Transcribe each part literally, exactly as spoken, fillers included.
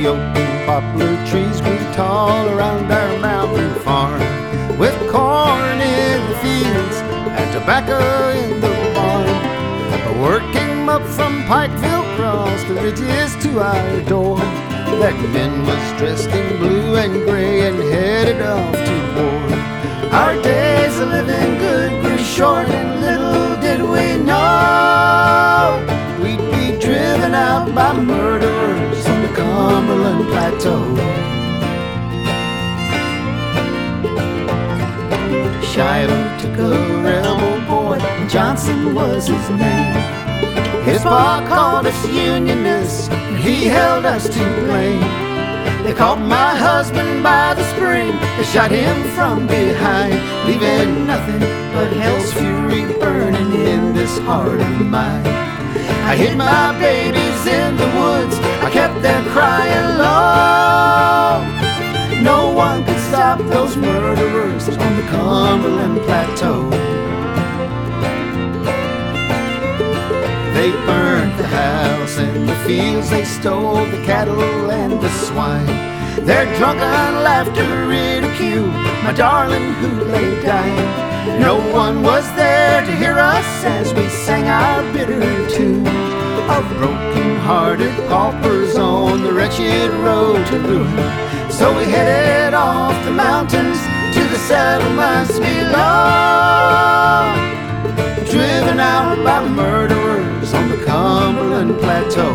oak and poplar trees grew tall around our mountain farm, with corn in the fields and tobacco in the barn. Word came up from Pikeville across the ridges to our door that Ben was dressed in blue and gray and headed off to war. Our days of living good grew short, and little did we know we'd be driven out by murderers on the Cumberland Plateau. Shiloh took a rebel boy, and Johnson was his name. His pa called us Unionists, and he held us to blame. They caught my husband by the spring, they shot him from behind, leaving nothing but hell's fury burning in this heart of mine. I hid my babies in the woods, I kept them crying low. No one could stop those murderers on the Cumberland Plateau. They burned the house and the fields, they stole the cattle and the swine. Their drunken laughter ridiculed my darling who lay dying. No one was there to hear us as we sang our bitter tune of broken-hearted paupers on the wretched road to ruin. So we headed off the mountains to the settlements below, driven out by murderers on the Cumberland Plateau.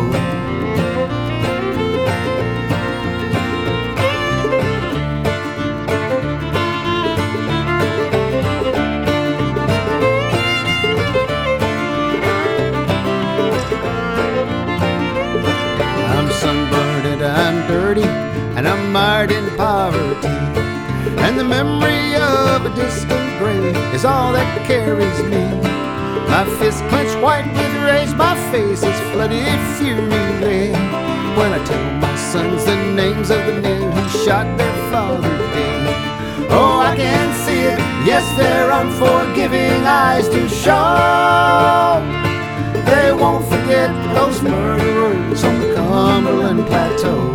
I'm sunburned and I'm dirty, and I'm mired in poverty, and the memory of a distant grave is all that carries me. My fist clenched white with rage, my face is flooded fury red, when I tell my sons the names of the men who shot their father dead. Oh, I can see it, yes, their unforgiving eyes do show. They won't forget those murderers on the Cumberland Plateau.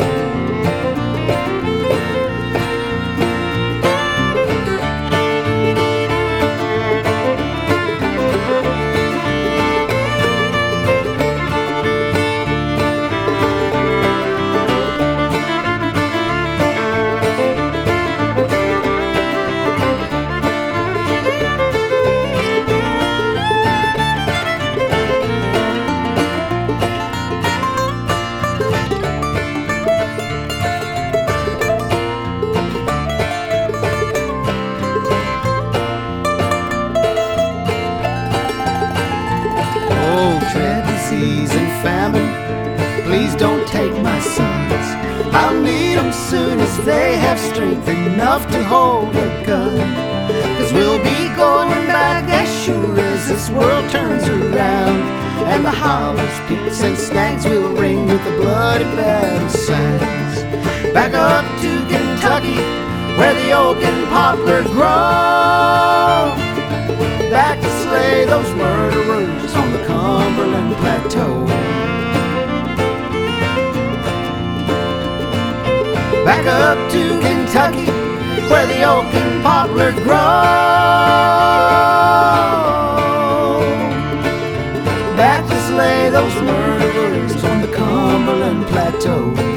Disease and famine, please don't take my sons. I'll need them soon as they have strength enough to hold a gun. Cause we'll be going back as sure as this world turns around, and the hollers, peeps and stags will ring with the bloody battle signs. Back up to Kentucky, where the oak and poplar grow, back to slay those murderers on the Cumberland Plateau. Back up to Kentucky, where the oak and poplar grow, back to slay those murderers on the Cumberland Plateau.